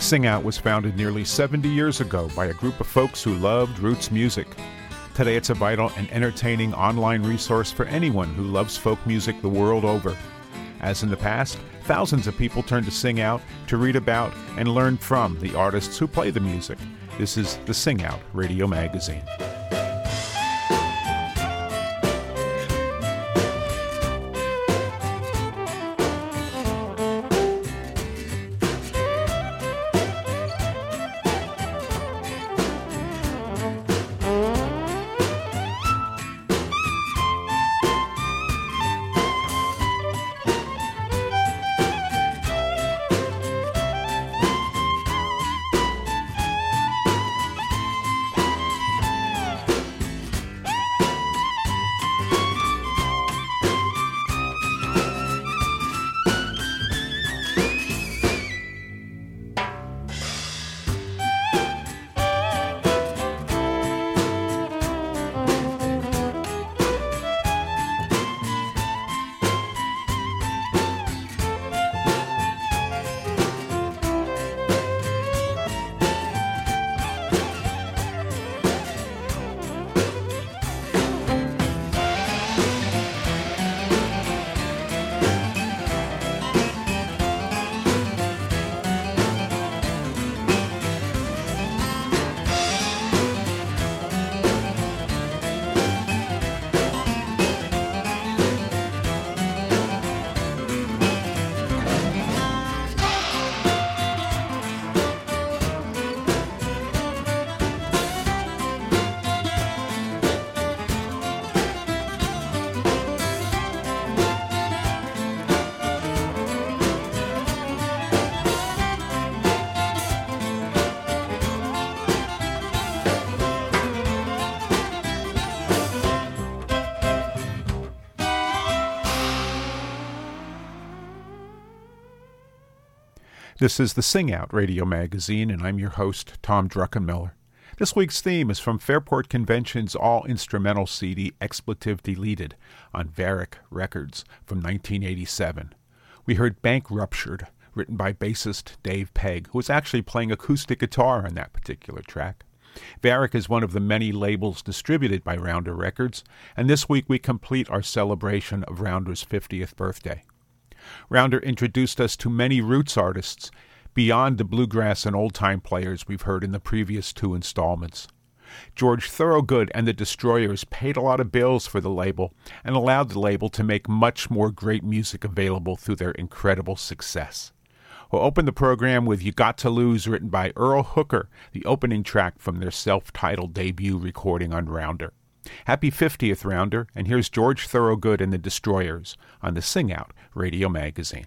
Sing Out was founded nearly 70 years ago by a group of folks who loved roots music. Today it's a vital and entertaining online resource for anyone who loves folk music the world over. As in the past, thousands of people turn to Sing Out to read about and learn from the artists who play the music. This is the Sing Out Radio Magazine. This is the Sing Out Radio Magazine, and I'm your host, Tom Druckenmiller. This week's theme is from Fairport Convention's all-instrumental CD, Expletive Deleted, on Varick Records from 1987. We heard Bank Ruptured, written by bassist Dave Pegg, who was actually playing acoustic guitar on that particular track. Varick is one of the many labels distributed by Rounder Records, and this week we complete our celebration of Rounder's 50th birthday. Rounder introduced us to many roots artists beyond the bluegrass and old-time players we've heard in the previous two installments. George Thorogood and the Destroyers paid a lot of bills for the label and allowed the label to make much more great music available through their incredible success. We'll open the program with You Got to Lose, written by Earl Hooker, the opening track from their self-titled debut recording on Rounder. Happy 50th, Rounder, and here's George Thorogood and the Destroyers on the Sing Out Radio Magazine.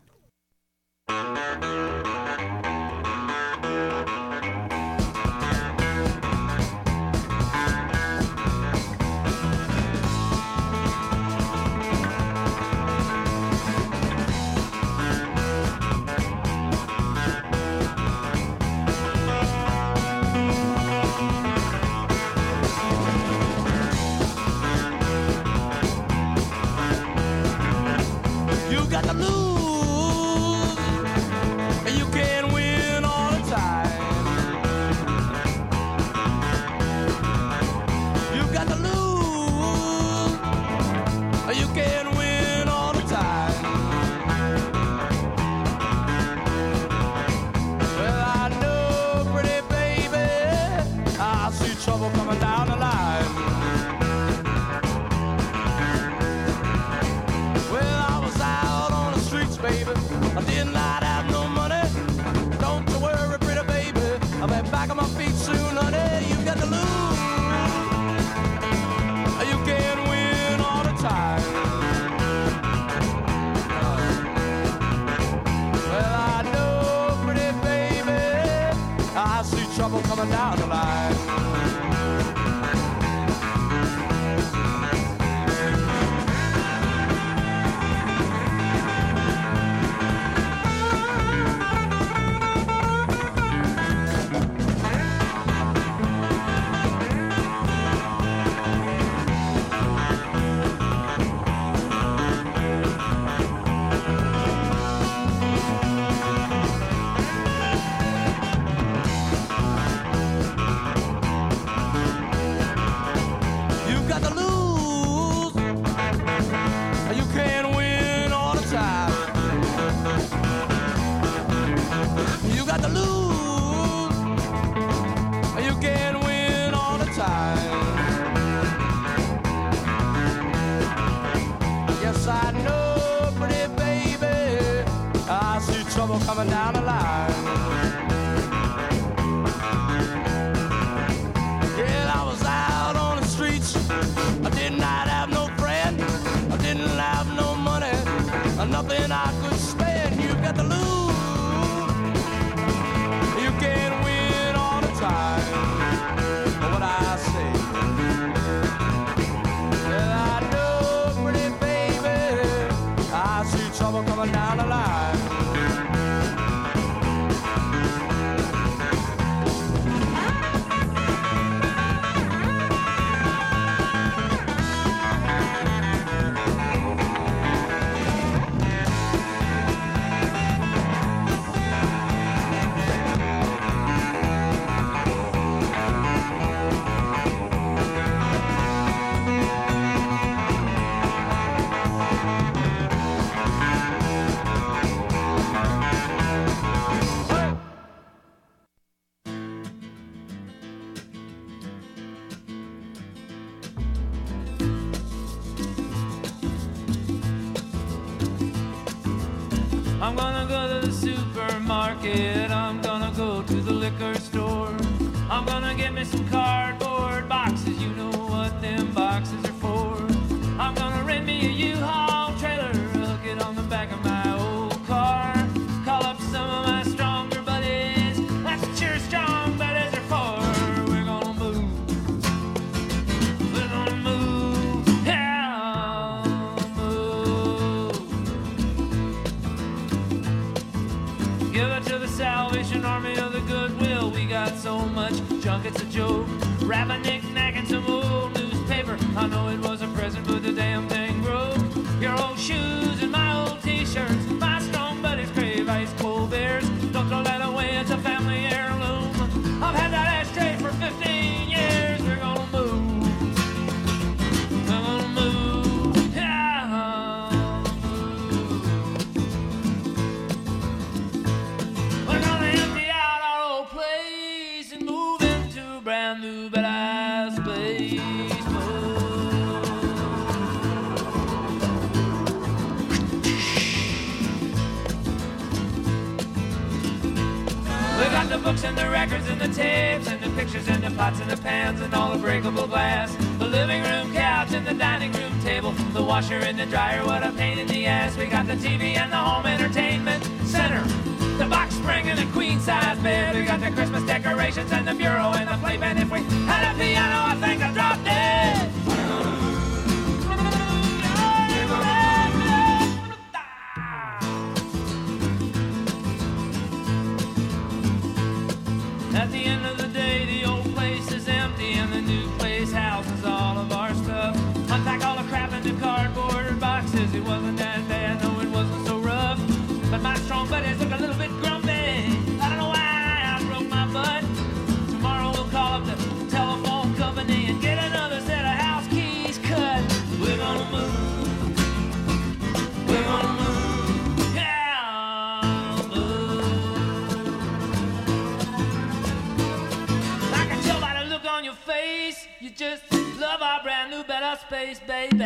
Coming down the line. got to lose. You can't win all the time. Yes, I know, pretty baby, I see trouble coming down the line. Yeah, I was out on the streets. I did not have no friend. I didn't have no money, nothing I could spend. You got to lose. You can't win all the time. What I say. Yeah, I know, pretty baby, I see trouble coming down the line. I'm gonna go to the supermarket, I'm gonna go to the liquor store, I'm gonna get me some cardboard boxes, you know what them boxes are for. I'm gonna rent me a U-Haul trailer, hook it on the back of my old car, call up some of my stronger buddies, that's what your strong buddies are for. We're gonna move, yeah, move. Give it to the Salvation Army of the Goodwill. We got so much junk, it's a joke. Wrap a knick-knack in some old newspaper. I know it was a present, but the damn thing broke. Your old shoes and my old t-shirts. My strong buddies crave ice cold beers. Don't throw that away, it's a family heirloom. I've had that ashtray for 15 years. We're gonna move. We're gonna move. Yeah, move. We're gonna empty out our old place and move into a brand new badass place. We got the books and the records and the tapes and the pictures and the pots and the pans and all the breakable glass. The living room couch and the dining room table, the washer and the dryer, what a pain in the ass. We got the TV and the home entertainment center, the box spring and the queen size bed. We got the Christmas decorations and the bureau and the playpen. If we had a piano, I think I'd drop dead. At the end of the day, the old place is empty and the new place houses all of our stuff. Unpack all the crap into cardboard boxes. It wasn't that bad, no, it wasn't so rough. But my strong buddies look a little bit grumpy. I don't know why I broke my butt. Tomorrow we'll call up the telephone company and get another set of house keys cut. We're gonna move. We're gonna move. Yeah, move. I can tell by the look on your face, you just love our brand new better space, baby.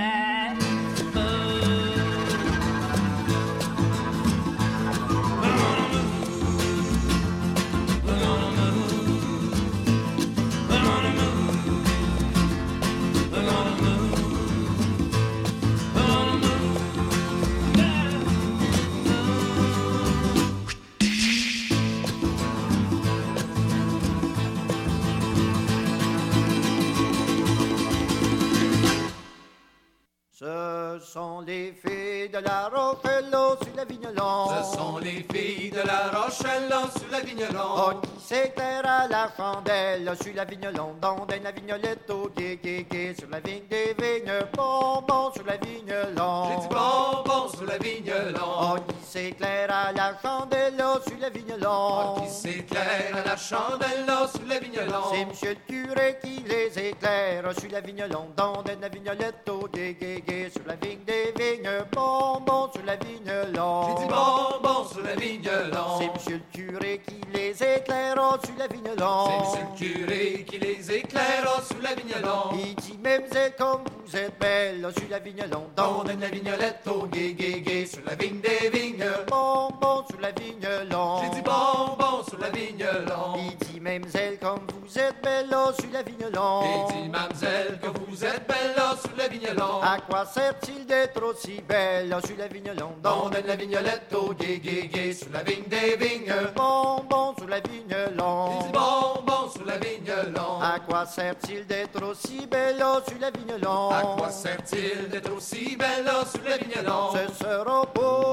Ce sont les filles de la Rochelle sur la Vigneron. Ce sont les filles de la Rochelle sur la Vigneron. Oh, s'éclaire à la chandelle, sur la vigne londonienne, la vignolette au gué, sur la vigne des vignes, bonbon sur la vigne londe. J'ai dit bonbon sur la vigne londe. Oh, qui s'éclaire à la chandelle, sur la vigne londe. Oh, qui s'éclaire à la chandelle, sur la vigne londe. C'est monsieur le curé qui les éclaire, sur la vigne londonienne, la vignolette au gué, sur la vigne des vignes, bonbon sur la vigne londe. J'ai dit bonbon sur la vigne londe. C'est monsieur le curé qui les éclaire, sur la vigne londe. C'est monsieur le curé qui les éclaire, sur la vigne londe. Il dit, mesdemoiselles, comme vous êtes belle, sur la vigne londe. On donne la vignolette au gué, sur la vigne des vignes. Bonbon sur la vigne londe. J'ai dit bonbon sur la vigne londe. Il dit, mesdemoiselles, comme vous êtes belle, sur la vigne londe. Il dit, mademoiselle, que vous êtes belle, sur la vigne londe. À quoi sert-il d'être aussi belle, sur la vigne londe? On donne la vignolette au gué, sur la vigne des vignes. Bonbon sur la vigne londe. Il dit bonbon sur la vigne londe. À quoi sert-il d'être aussi belle, sur la vigne londe? À quoi sert-il d'être aussi belle, sur la vigne londe? Ce sera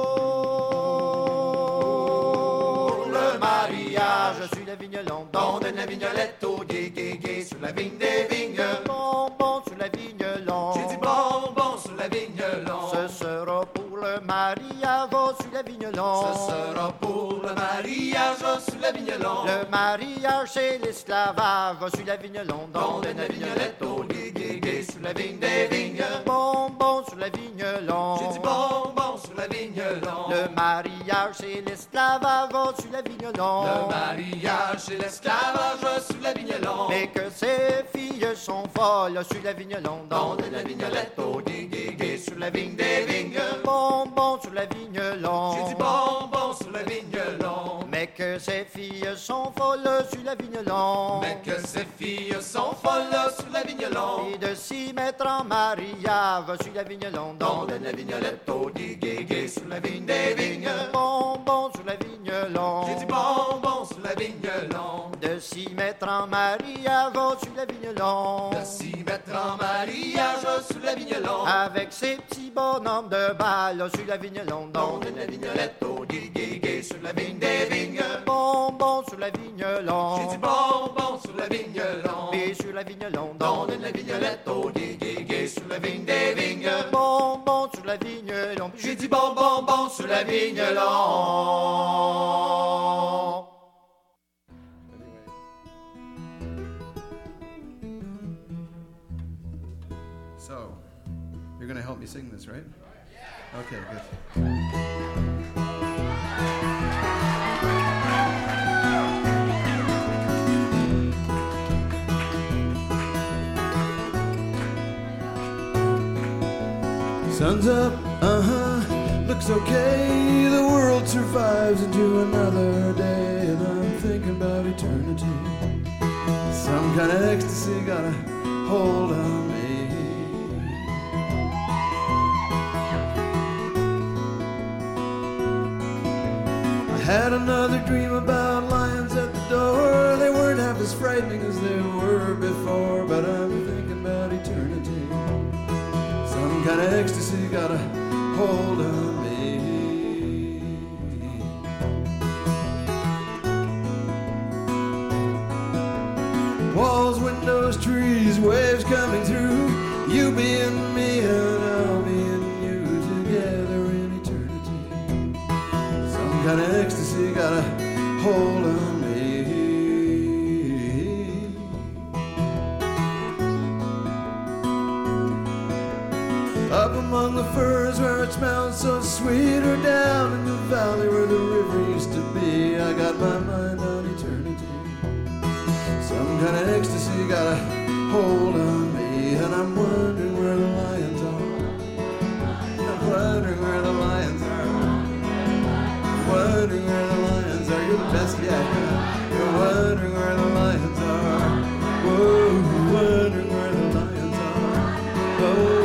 pour le mariage sur la vigne londe. On donne la vignolette au gué, sur la vigne des vignes. Bonbon sur la vigne londe. J'ai dit bonbon sur la vigne londe. Ce sera pour le mariage sur la vigne londe. Ce sera pour le mariage sur la vigne londe. Le mariage c'est l'esclavage sur la vigne londe. On donne la vignolette au gué, sur la vigne des vignes. Bonbon sur la vigne londe. J'ai dit bonbon sur la vigne londe. Le mariage c'est l'esclavage sur la vigne londe. Le mariage c'est l'esclavage sur la vigne londe. Mais que ces filles sont folles sur la vigne londe. On donne la vignolette au gué, sur la vigne des vignes. Bonbon sur la vigne londe. J'ai dit bonbon sur la vigne londe. Mais que ces filles sont folles sur la vigne londe. Mais que ces filles sont folles sur la vigne londe. Et de s'y mettre en mariage sur la vigne londe. On donne la vignolette au gué, sur la vigne des vignes. Bonbon sur la vigne londe. J'ai dit bonbon sur la vigne londe. De s'y mettre en mariage sur la vigne londe. De s'y mettre en mariage sur la vigne londe. Avec ces petits bonhommes de balle sur la vigne londe. On donne la vignolette au gué, sur la vigne des vignes. Bonbon sur la vigne londe. J'ai dit bonbon sur la vigne londe. Et sur la vigne londe. On donne la vignolette au gué, sur la vigne des vignes. Bonbon sur la vigne londe. J'ai dit bonbon sur la vigne londe. So, you're going to help me sing this, right? Okay, good. Sun's up, looks okay. The world survives into another day, and I'm thinking about eternity. Some kind of ecstasy got a hold on me. I had another dream about lions at the door. They weren't half as frightening as they were before, but I'm thinking about eternity. Some kind of ecstasy got a hold on me. Walls, windows, trees, waves coming through. You being me and I'll be in you together in eternity. Some kind of ecstasy got a hold on me. Up among the firs where it smells so sweet, or down in the valley where the river used to be, I got my mind on eternity. Some kind of ecstasy got a hold on me, and I'm wondering where the lions are. I'm wondering where the lions are. I'm wondering where the lions are. You're the best yet. You're wondering where the lions are. Whoa, wondering where the lions are. Whoa.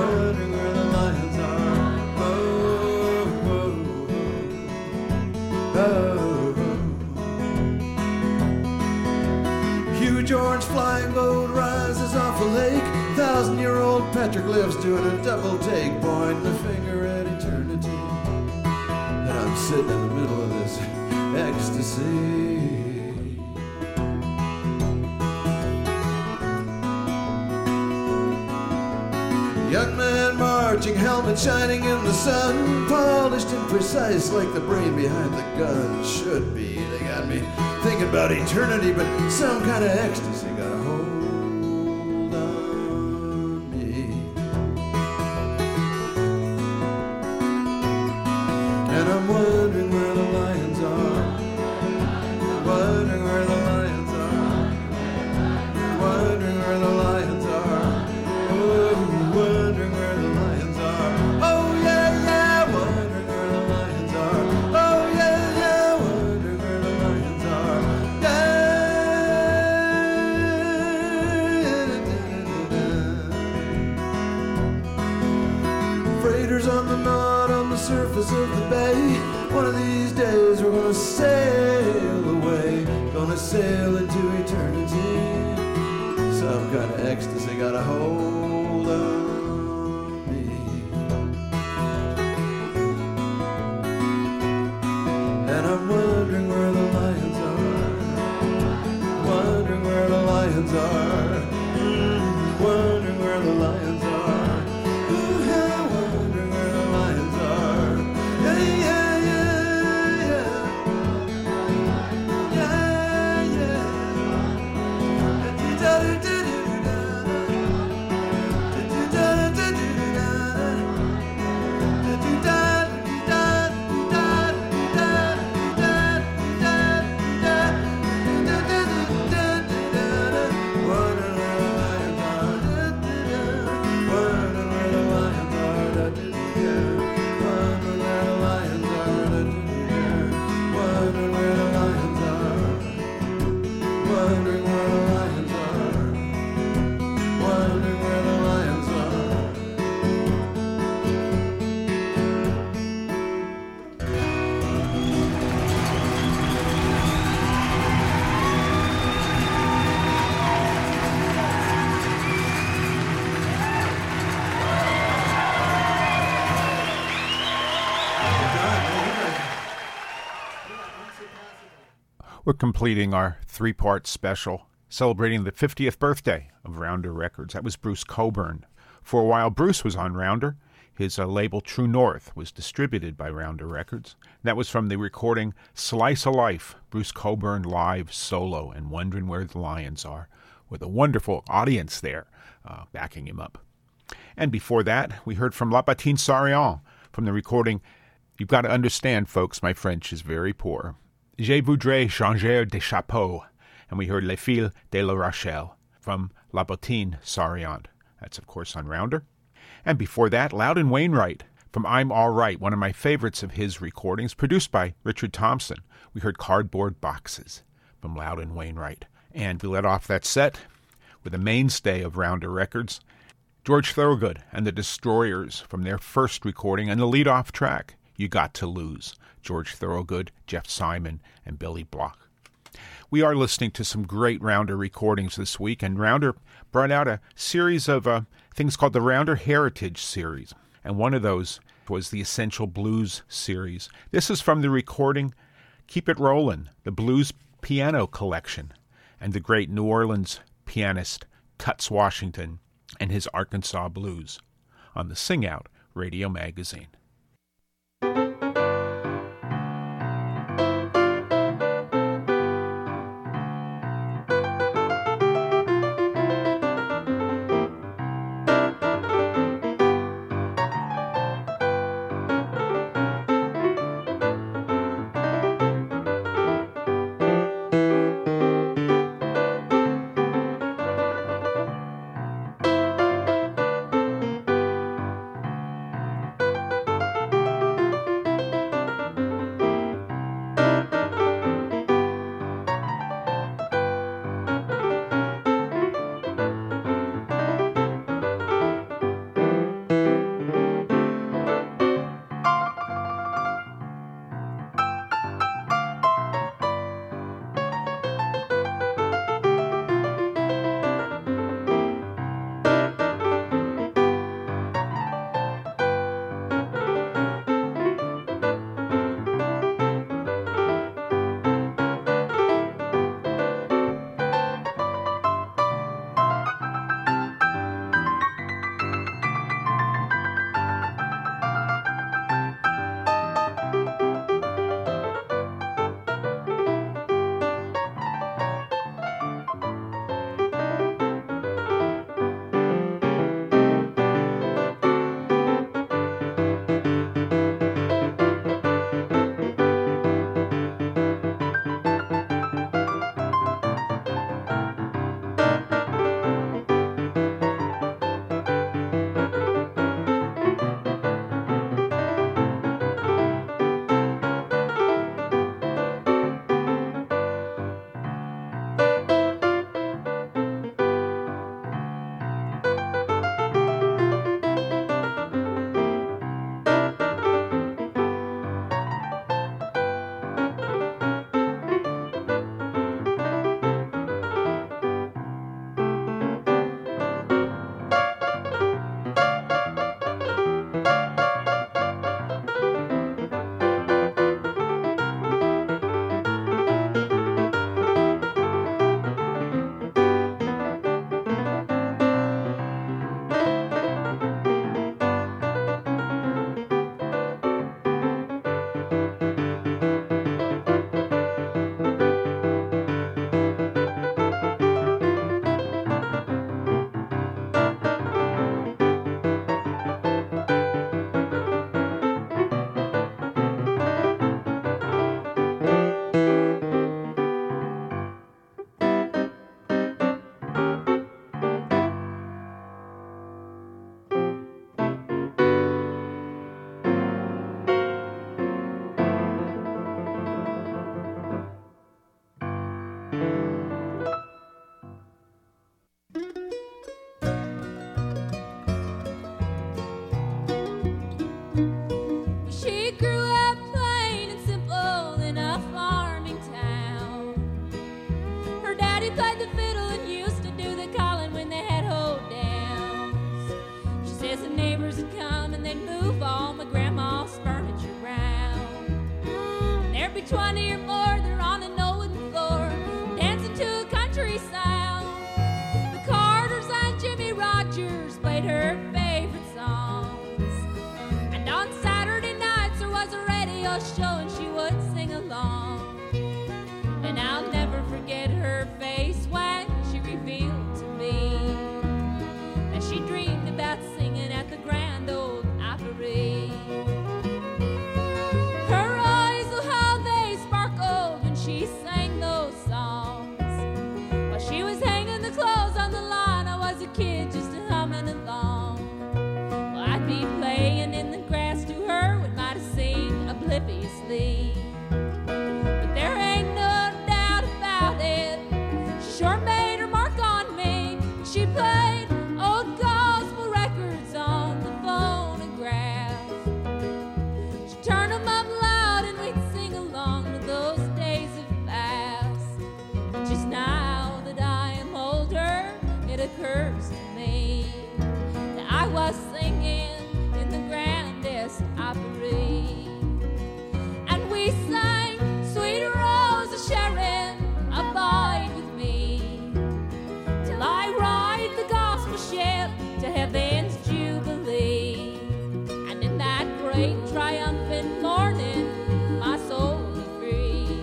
Huge orange flying boat rises off a lake. 1,000-year-old petroglyphs doing a double take, pointing the finger at eternity. And I'm sitting in the middle of this ecstasy. Young man marching, helmet shining in the sun, polished and precise like the brain behind the gun should be. They got me thinking about eternity, but some kind of ecstasy got a hold on me. And I'm wondering where the lions are, wondering where the lions are, wondering where the lions are. Wondering where the lions are. Oh yeah, yeah, wondering where the lions are. Oh yeah, yeah, wondering where the lions are. Yeah. Freighters on the knot on the surface of the bay. One of these days we're gonna sail away, gonna sail into eternity. Some kind of ecstasy got a hold on. And I'm wondering where the lions are, wondering where the lions are, wondering where the lions are. Ooh, yeah, wondering where the lions are. Yeah, yeah, yeah, yeah, yeah, yeah. We're completing our three-part special celebrating the 50th birthday of Rounder Records. That was Bruce Cockburn. For a while, Bruce was on Rounder. His label True North was distributed by Rounder Records. That was from the recording Slice of Life, Bruce Cockburn live solo and Wondering Where the Lions Are, with a wonderful audience there backing him up. And before that, we heard from La Bottine Sarian from the recording. You've got to understand, folks, my French is very poor. Je voudrais changer de chapeau. And we heard Les Fils de la Rochelle from La Bottine Sarian. That's, of course, on Rounder. And before that, Loudon Wainwright from I'm All Right, one of my favorites of his recordings, produced by Richard Thompson. We heard Cardboard Boxes from Loudon Wainwright. And we let off that set with a mainstay of Rounder Records, George Thorogood and the Destroyers from their first recording, and the lead-off track, You Got to Lose, George Thorogood, Jeff Simon, and Billy Block. We are listening to some great Rounder recordings this week, and Rounder brought out a series of things called the Rounder Heritage Series, and one of those was the Essential Blues Series. This is from the recording Keep It Rollin', the Blues Piano Collection, and the great New Orleans pianist Toots Washington and his Arkansas Blues on the Sing Out Radio Magazine. She grew up plain and simple in a farming town. Her daddy played the fiddle and used to do the calling when they had hold downs. She says the neighbors would come and they'd move all my grandma's furniture around. And there'd be 20 or more there on an old wooden floor, dancing to a country sound. The Carters and Jimmy Rogers played her favorite songs. And on Saturday nights there was a radio show and she would sing along. And I'll never forget her face when she revealed to me that she dreamed about singing at the Grand Ole Opry. Her eyes, oh how they sparkled when she sang those songs. While she was hanging the clothes on the line, I was a kid just humming along. Well, I'd be playing in the grass to her when might have sing obliviously. But there ain't no doubt about it, she sure made her mark on me. She played old gospel records on the phonograph. She turned them up loud and we'd sing along to those days of past. Just now that I am older, it occurs to me that I was singing in the grandest Opry. And we sang Sweet Rose of Sharon, abide with me till I ride the gospel ship to heaven's jubilee. And in that great triumphant morning, my soul will be free,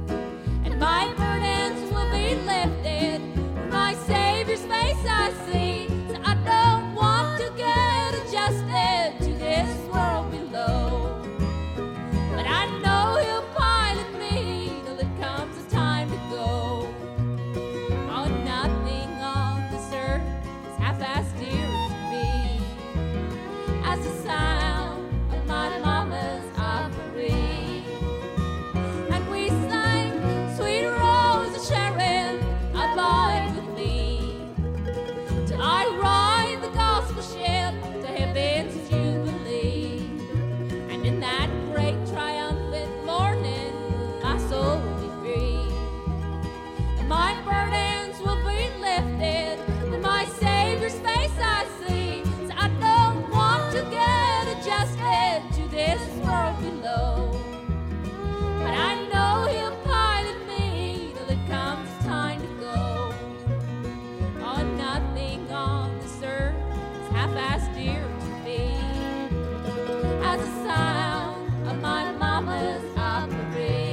and my burdens will be lifted. My Savior's face I see, so I don't want to get adjusted to this world below. But I know He'll pilot me till it comes the time to go. Oh, nothing on this earth is half-as dear to me as the sound of my mama's Opry. And we sang Sweet Rose of Sharon, abide with me till I ride the gospel ship to heaven's jubilee. And in that great triumphant morning, my soul will be free, and my burdens will be lifted, and my Savior's face I see. So I don't want to get adjusted to this world below, but I know He'll pilot me till it comes time to go. Oh, nothing on this earth is half-as dear to me as the sound of my mama's Opry.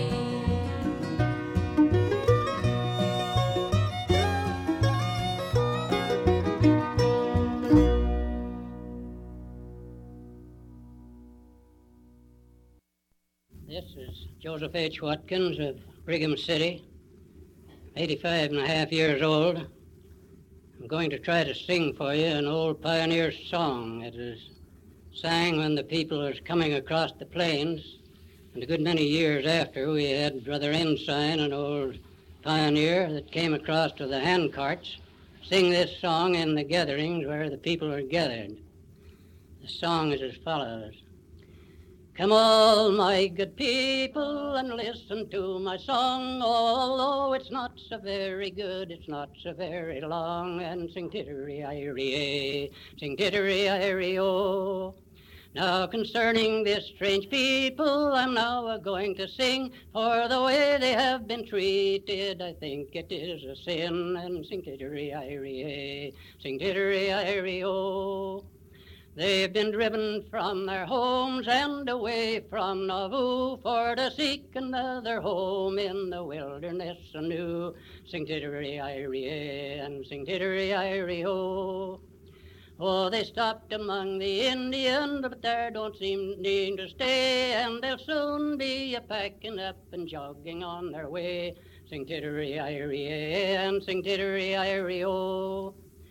This is Joseph H. Watkins of Brigham City, 85 and a half years old. I'm going to try to sing for you an old pioneer song. It is sang when the people was coming across the plains, and a good many years after we had Brother Ensign, an old pioneer that came across with the hand carts, sing this song in the gatherings where the people are gathered. The song is as follows. Come all my good people and listen to my song, although it's not so very good, it's not so very long, and sing tittery-irie, sing tittery-irie-o. Now concerning this strange people, I'm now a-going to sing, for the way they have been treated, I think it is a sin, and sing tittery-irie, sing tittery-irie-o. They've been driven from their homes and away from Nauvoo for to seek another home in the wilderness anew. Sing tittery-irie and sing tittery-irie-o. Oh, they stopped among the Indians, but there don't seem to stay, and they'll soon be a-packing up and jogging on their way. Sing tittery-irie and sing tittery-irie-o.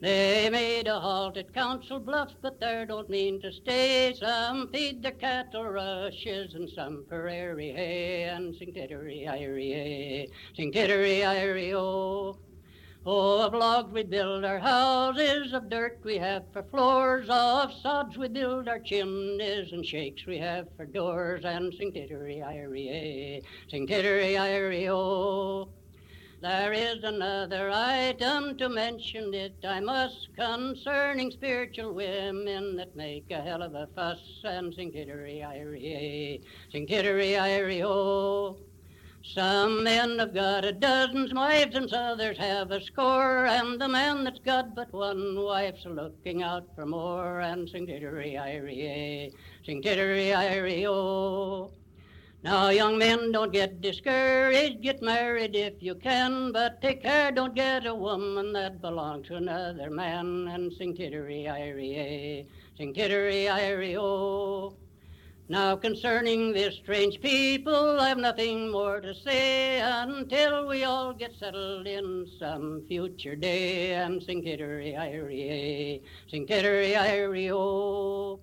They made a halt at Council Bluffs, but there don't mean to stay. Some feed their cattle rushes and some prairie hay, and sing tittery-irie, sing tittery-irie-o. Oh, of logs we build our houses, of dirt we have for floors, of sods we build our chimneys, and shakes we have for doors, and sing tittery-irie, sing tittery-irie-o. There is another item to mention it I must, concerning spiritual women that make a hell of a fuss, and sing tittery-irie, sing tittery-irie-o. Some men have got a dozen wives and others have a score, and the man that's got but one wife's looking out for more, and sing tittery-irie, sing tittery-irie-o. Now, young men, don't get discouraged, get married if you can, but take care, don't get a woman that belongs to another man, and sing tittery-irie, sing tittery-irie-o. Now, concerning this strange people, I've nothing more to say until we all get settled in some future day, and sing tittery-irie, sing tittery-irie-o.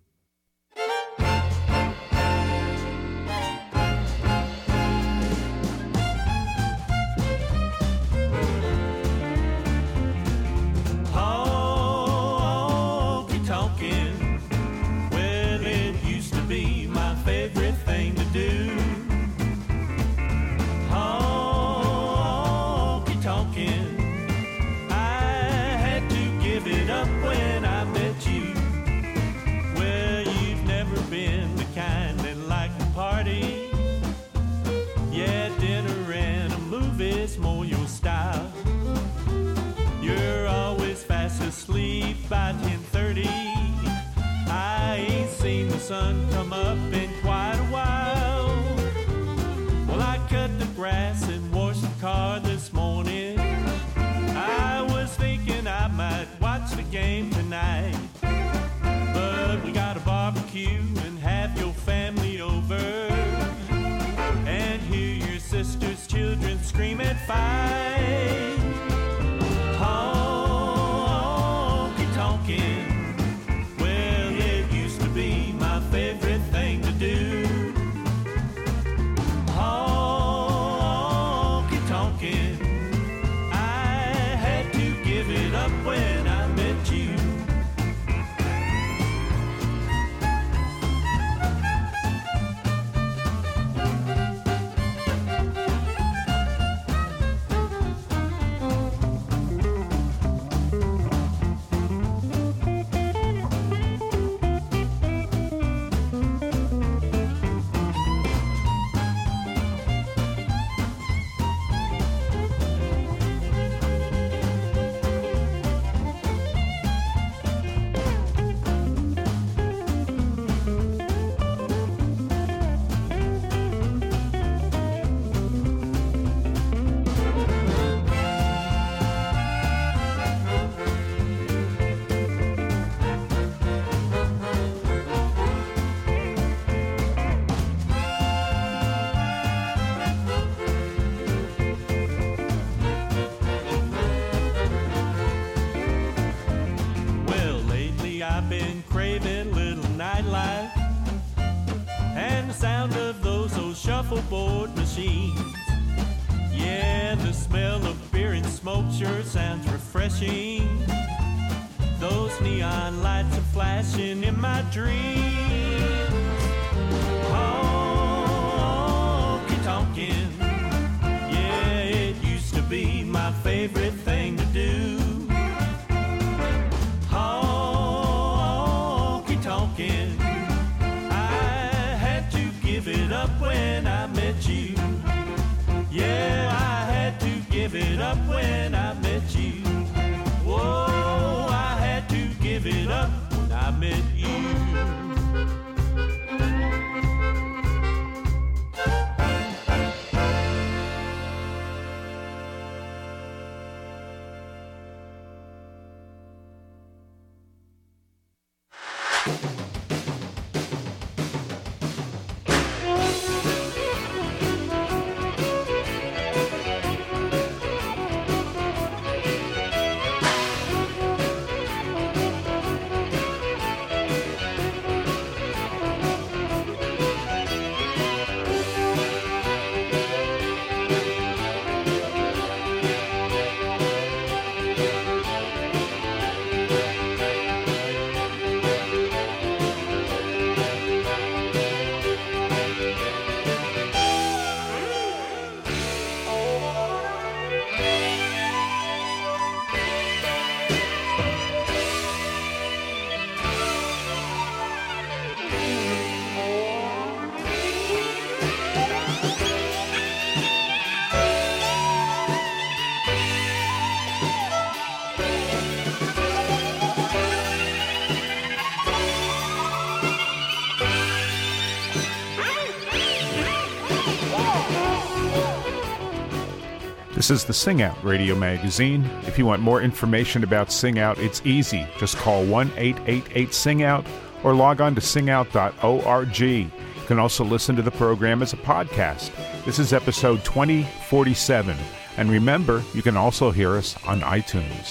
By 10:30, I ain't seen the sun come up in quite a while. Well, I cut the grass and washed the car this morning. I was thinking I might watch the game tonight, but we got a barbecue and have your family over and hear your sister's children scream and fight. Well, it used to be my favorite thing to do. Honky-tonkin', I had to give it up when I met you. Shuffleboard machines. Yeah, the smell of beer and smoke sure sounds refreshing. Those neon lights are flashing in my dreams. Honky-tonkin', yeah, it used to be my favorite thing to do. Honky-tonkin', give it up when I met you. Yeah, I had to give it up when I met you. Whoa, I had to give it up when I met you. This is the Sing Out radio magazine. If you want more information about Sing Out, it's easy. Just call 1-888-SING-OUT or log on to singout.org. You can also listen to the program as a podcast. This is episode 2047. And remember, you can also hear us on iTunes.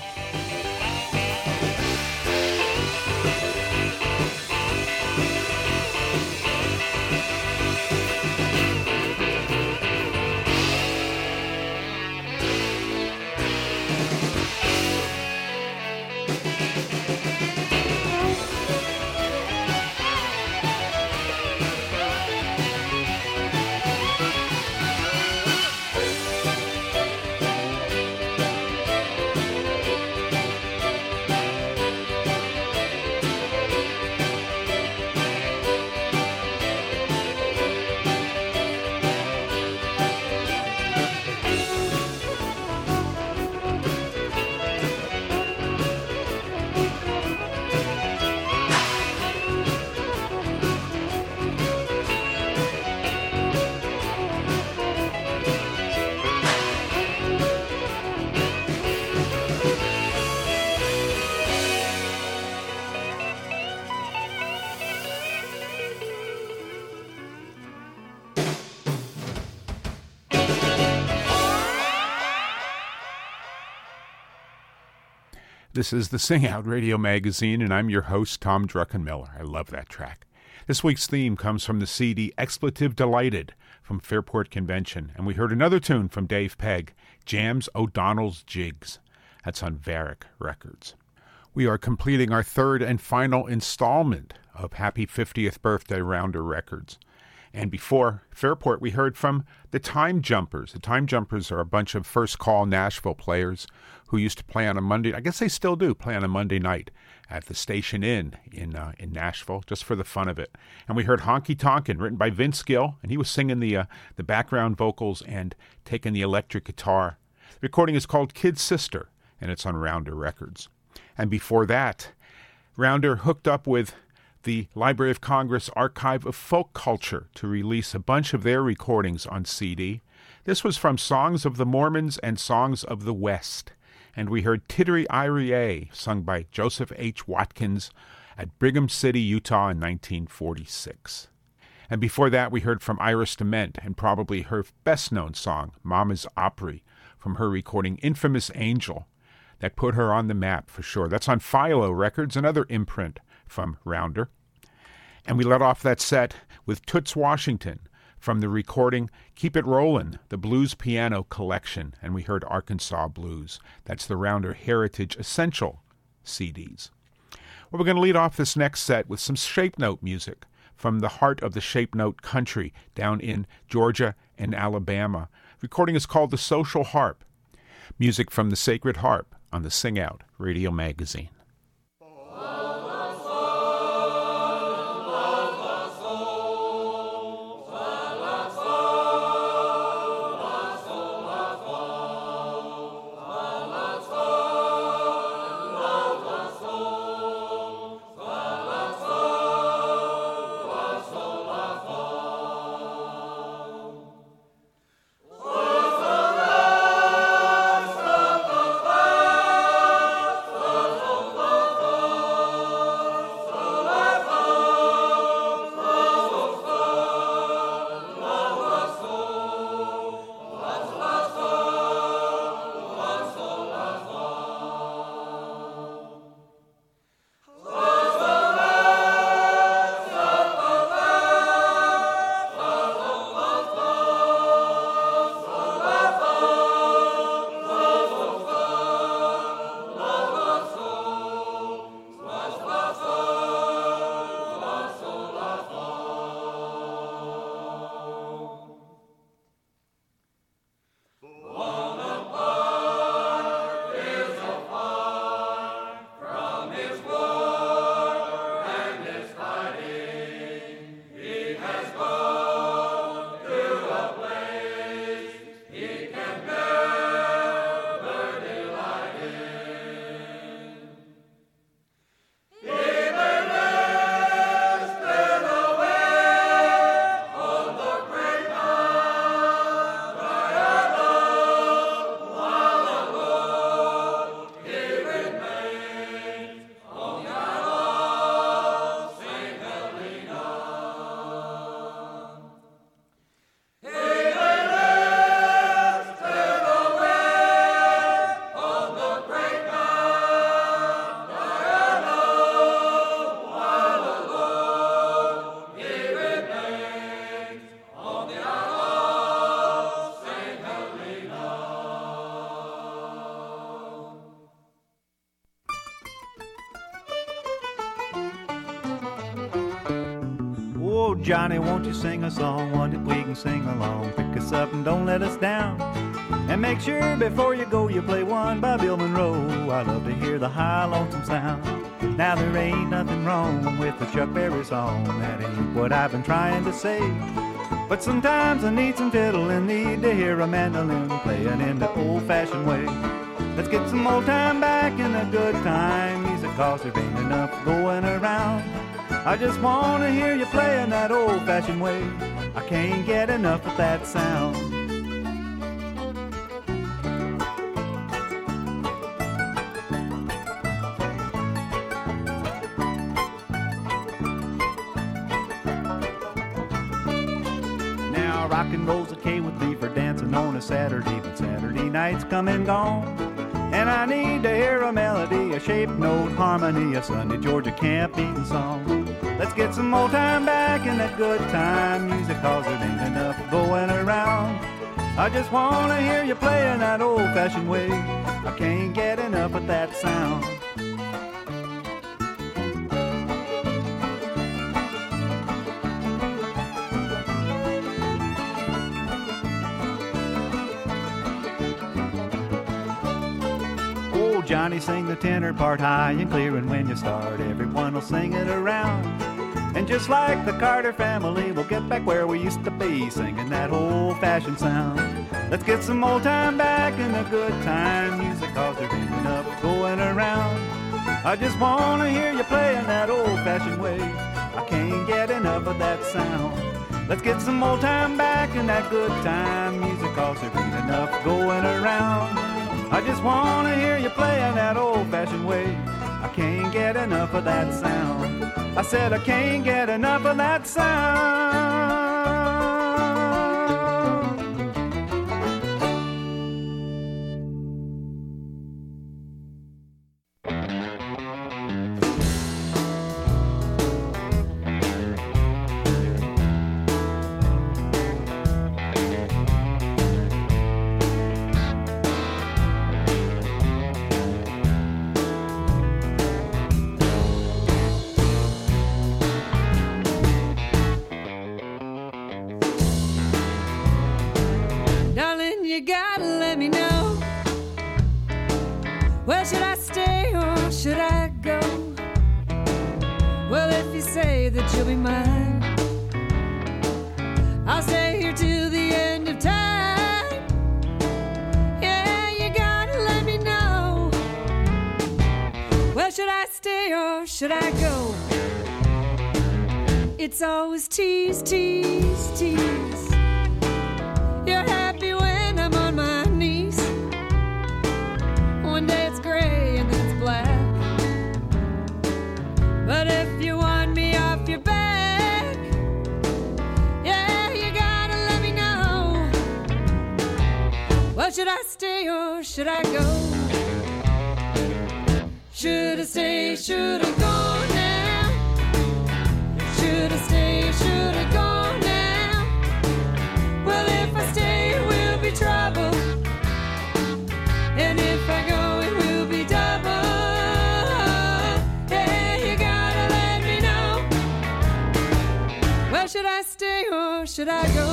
This is the Sing Out radio magazine, and I'm your host, Tom Druckenmiller. I love that track. This week's theme comes from the CD Expletive Delighted from Fairport Convention, and we heard another tune from Dave Pegg, Jams O'Donnell's Jigs. That's on Varick Records. We are completing our third and final installment of Happy 50th Birthday Rounder Records. And before Fairport, we heard from the Time Jumpers. The Time Jumpers are a bunch of First Call Nashville players who used to play on a Monday, I guess they still do, play on a Monday night at the Station Inn in Nashville, just for the fun of it. And we heard Honky Tonkin', written by Vince Gill, and he was singing the background vocals and taking the electric guitar. The recording is called Kid Sister, and it's on Rounder Records. And before that, Rounder hooked up with the Library of Congress Archive of Folk Culture to release a bunch of their recordings on CD. This was from Songs of the Mormons and Songs of the West. And we heard Tittery Irie, sung by Joseph H. Watkins at Brigham City, Utah in 1946. And before that, we heard from Iris DeMent and probably her best-known song, Mama's Opry, from her recording Infamous Angel. That put her on the map for sure. That's on Philo Records, another imprint from Rounder. And we let off that set with Toots Washington from the recording Keep It Rollin', the Blues Piano Collection, and we heard Arkansas Blues. That's the Rounder Heritage Essential CDs. Well, we're going to lead off this next set with some shape note music from the heart of the shape note country down in Georgia and Alabama. The recording is called The Social Harp. Music from the Sacred Harp on the Sing Out radio magazine. Oh, Johnny, won't you sing a song, one that we can sing along? Pick us up and don't let us down. And make sure before you go you play one by Bill Monroe. I love to hear the high lonesome sound. Now there ain't nothing wrong with the Chuck Berry song. That ain't what I've been trying to say. But sometimes I need some fiddle and need to hear a mandolin playing in the old-fashioned way. Let's get some old time back in the good time music, 'cause there ain't enough going around. I just want to hear you playing that old-fashioned way. I can't get enough of that sound. Now rock and roll's okay with me for dancing on a Saturday, but Saturday night's come and gone. And I need to hear a melody, a shape note, harmony, a Sunday Georgia camp meeting song. Let's get some old time back in that good time music, 'cause there ain't enough going around. I just want to hear you playing that old-fashioned way. I can't get enough of that sound. Johnny, sing the tenor part high and clear, and when you start, everyone will sing it around. And just like the Carter family, we'll get back where we used to be, singing that old-fashioned sound. Let's get some old time back in the good time music, 'cause there ain't enough going around. I just want to hear you playing that old-fashioned way. I can't get enough of that sound. Let's get some old time back in that good time music, 'cause there ain't enough going around. I just want to hear you playing that old-fashioned way. I can't get enough of that sound. I said I can't get enough of that sound. You gotta let me know. Well, should I stay or should I go? Well, if you say that you'll be mine, I'll stay here till the end of time. Yeah, you gotta let me know. Well, should I stay or should I go? It's always tease, tease, tease. You're happy when I'm on my knees. One day it's gray and then it's black. But if you want me off your back, yeah, you gotta let me know. Well, should I stay or should I go? Should I stay, should I go now? Should I stay, should I go now? Well, if I stay, it will be trouble. And if I go, it will be double. Yeah, you gotta let me know. Well, should I stay or should I go?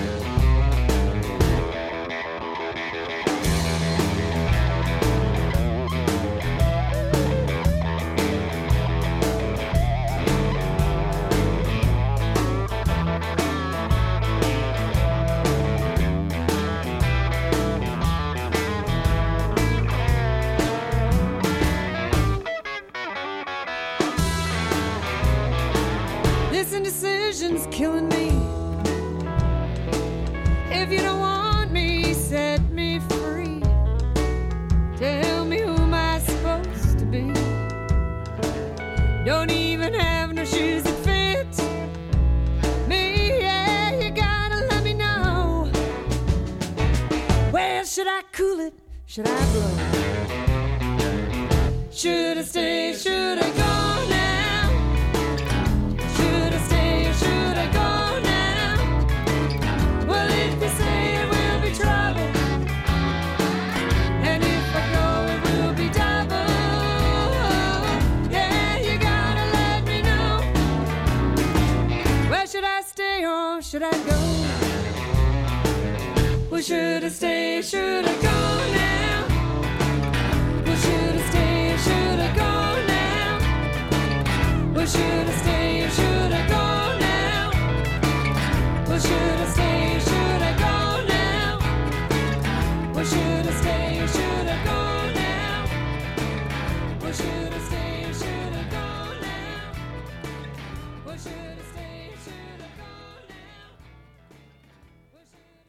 Indecision's killing me. If you don't want me, set me free. Tell me who am I supposed to be? Don't even have no shoes that fit me. Yeah, you gotta let me know. Well, should I cool it? Should I blow? Should I stay? Should I go now? Should I stay or should I go now? Well, if you say it will be trouble, and if I go it will be double. Yeah, you gotta let me know. Well, should I have stayed, should have gone now. Well, should have stayed, should have gone now. Well, should have stayed, should have gone now. Well, should have stayed, should have gone now. Well, should have stayed, should have gone now. Well, should have stayed, should have gone now. Well, should have stayed, should have gone now. Well, should have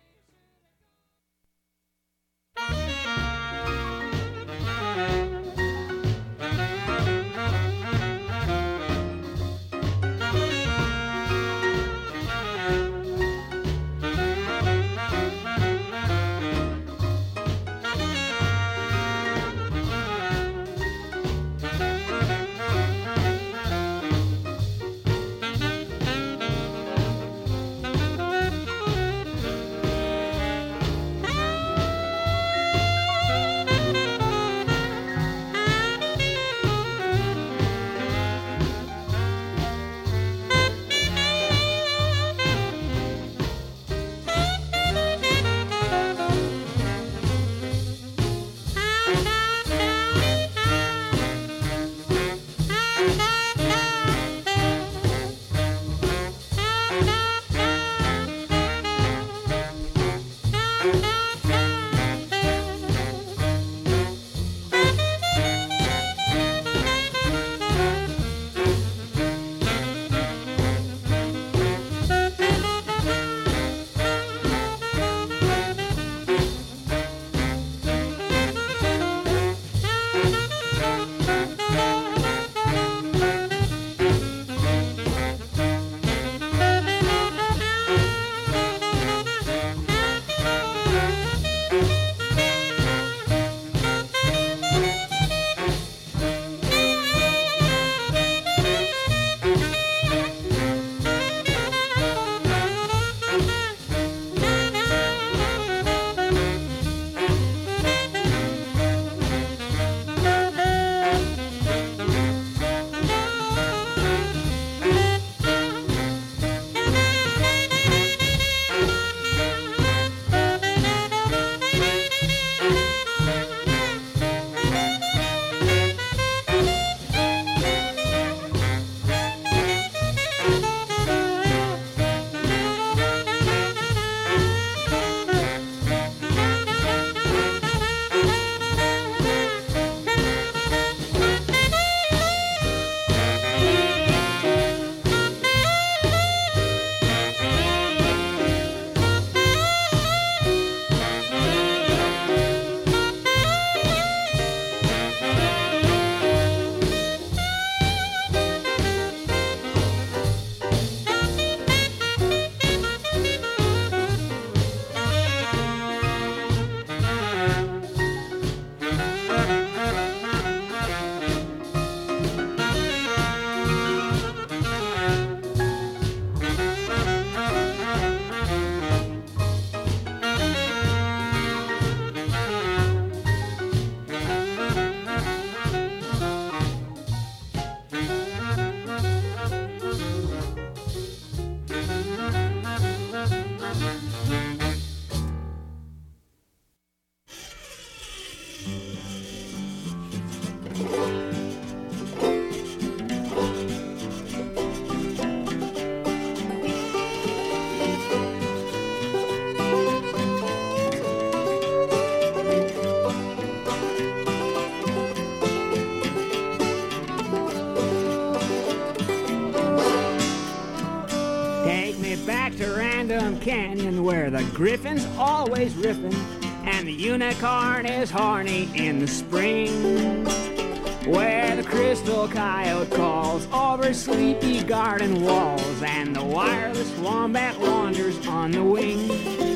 back to Random Canyon where the griffin's always riffing and the unicorn is horny in the spring. Where the crystal coyote calls over sleepy garden walls and the wireless wombat wanders on the wing.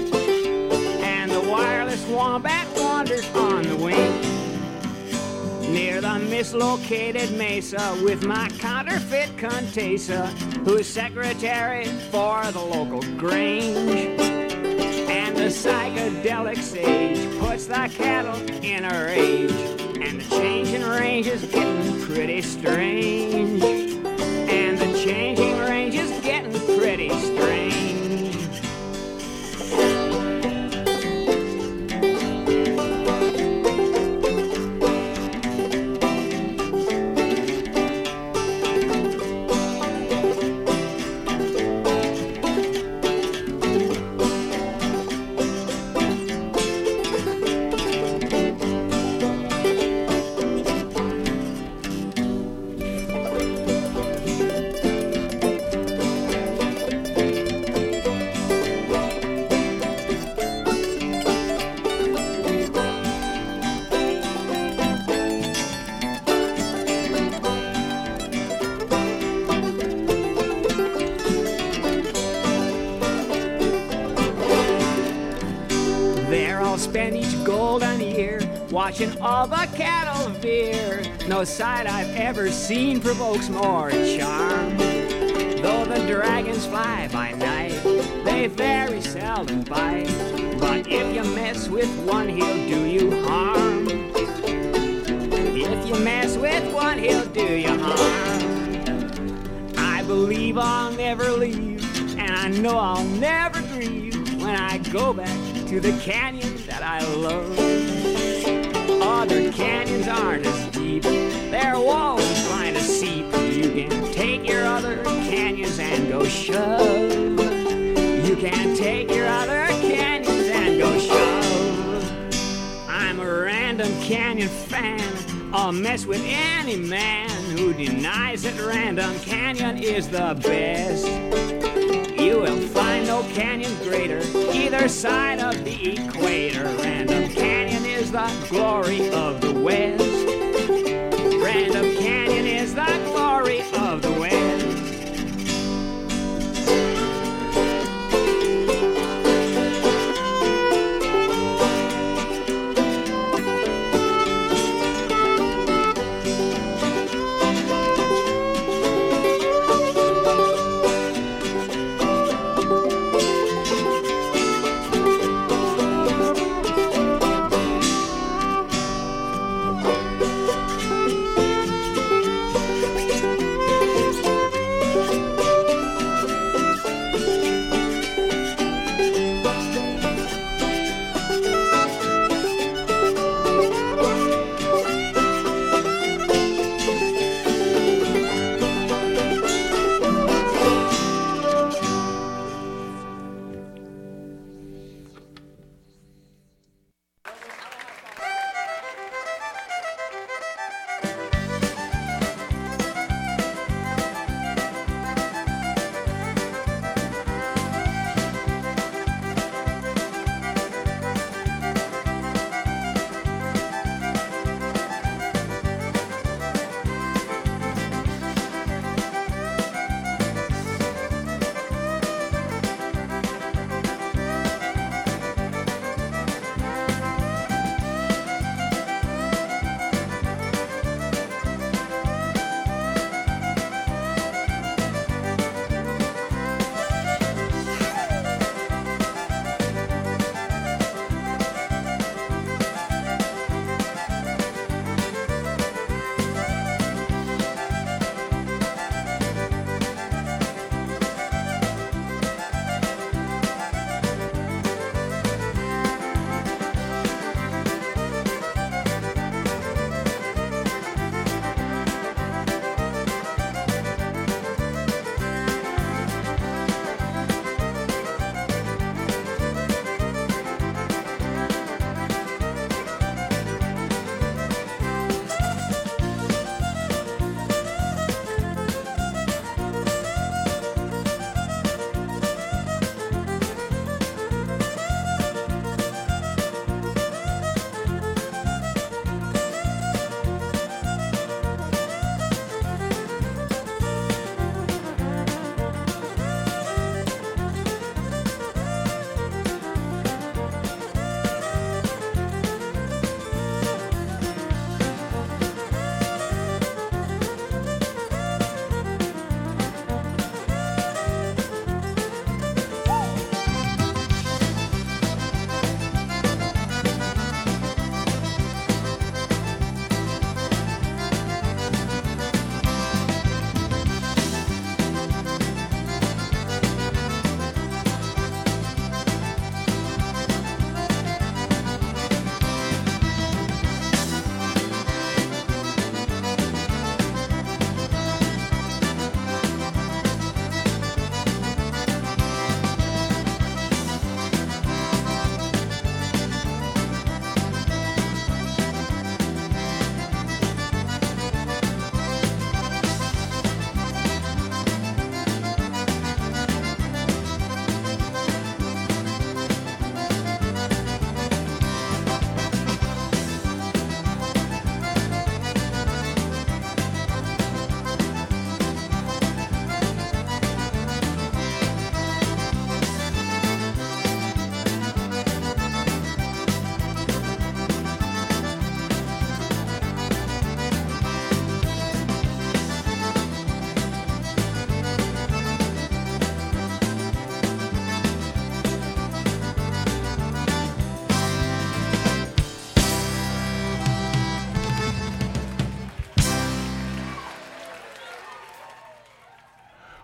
And the wireless wombat wanders on the wing. Near the mislocated mesa with my counterfeit Contessa, who's secretary for the local grange. And the psychedelic sage puts the cattle in a rage, and the changing range is getting pretty strange. And the changing range is getting pretty strange. golden year, watching all the cattle veer. No sight I've ever seen provokes more charm. Though the dragons fly by night, they very seldom bite. But if you mess with one, he'll do you harm. If you mess with one, he'll do you harm. I believe I'll never leave, and I know I'll never grieve when I go back to the canyon that I love. Other canyons aren't as deep, their walls trying to seep. You can take your other canyons and go shove. You can take your other canyons and go shove. I'm a random canyon fan. I'll mess with any man who denies that Random Canyon is the best. You will find no canyon greater either side of the equator. Random Canyon is the glory of the West. Random Canyon is the glory of the West.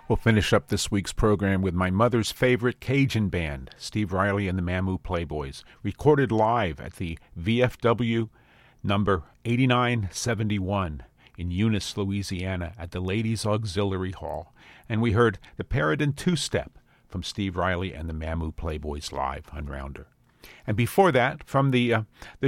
We'll finish up this week's program with my mother's favorite Cajun band, Steve Riley and the Mamou Playboys, recorded live at the VFW number 8971 in Eunice, Louisiana at the Ladies Auxiliary Hall. And we heard the Paradin Two-Step from Steve Riley and the Mamou Playboys live on Rounder. And before that, from the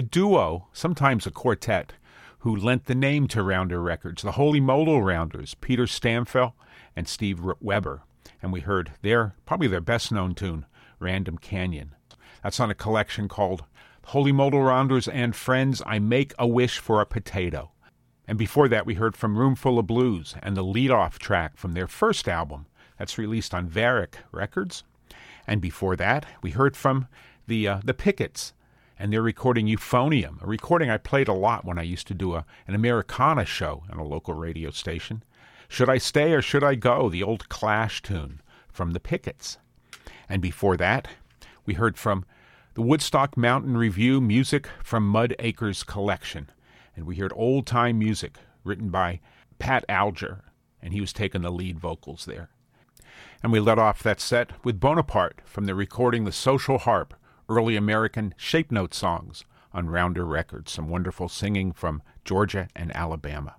duo, sometimes a quartet, who lent the name to Rounder Records, the Holy Modal Rounders, Peter Stamfel and Steve Weber. And we heard probably their best-known tune, Random Canyon. That's on a collection called Holy Modal Rounders and Friends, I Make a Wish for a Potato. And before that, we heard from Roomful of Blues and the lead-off track from their first album. That's released on Varick Records. And before that, we heard from the Pickets and their recording Euphonium, a recording I played a lot when I used to do an Americana show on a local radio station. Should I Stay or Should I Go, the old Clash tune from the Pickets. And before that, we heard from the Woodstock Mountain Review, music from Mud Acres Collection. And we heard old-time music written by Pat Alger, and he was taking the lead vocals there. And we let off that set with Bonaparte from the recording The Social Harp, early American shape note songs on Rounder Records. Some wonderful singing from Georgia and Alabama.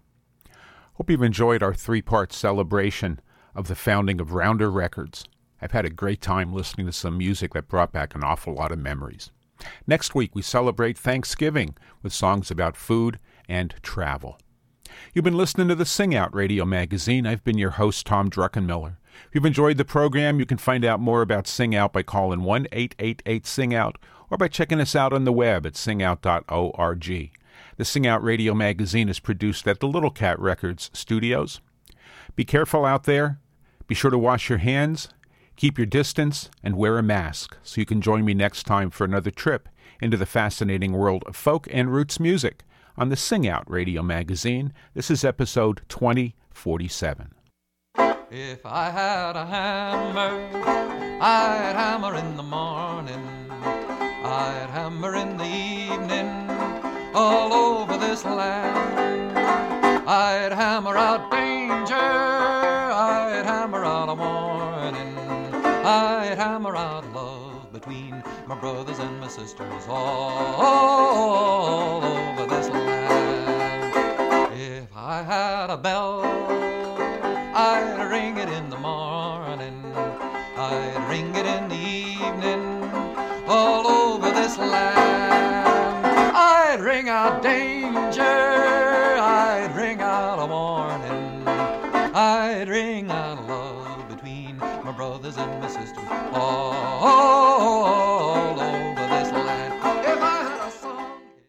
Hope you've enjoyed our three-part celebration of the founding of Rounder Records. I've had a great time listening to some music that brought back an awful lot of memories. Next week, we celebrate Thanksgiving with songs about food and travel. You've been listening to the Sing Out Radio Magazine. I've been your host, Tom Druckenmiller. If you've enjoyed the program, you can find out more about Sing Out by calling 1-888-SING-OUT or by checking us out on the web at singout.org. The Sing Out Radio Magazine is produced at the Little Cat Records studios. Be careful out there. Be sure to wash your hands, keep your distance, and wear a mask so you can join me next time for another trip into the fascinating world of folk and roots music on the Sing Out Radio Magazine. This is episode 2047. If I had a hammer, I'd hammer in the morning, I'd hammer in the evening, all over this land. I'd hammer out danger, I'd hammer out a warning, I'd hammer out love between my brothers and my sisters all over this land. If I had a bell, I'd ring it in the morning, I'd ring it in the evening, all over this land. I'd ring out danger, I'd ring out a warning, I'd ring out love between my brothers and my sisters all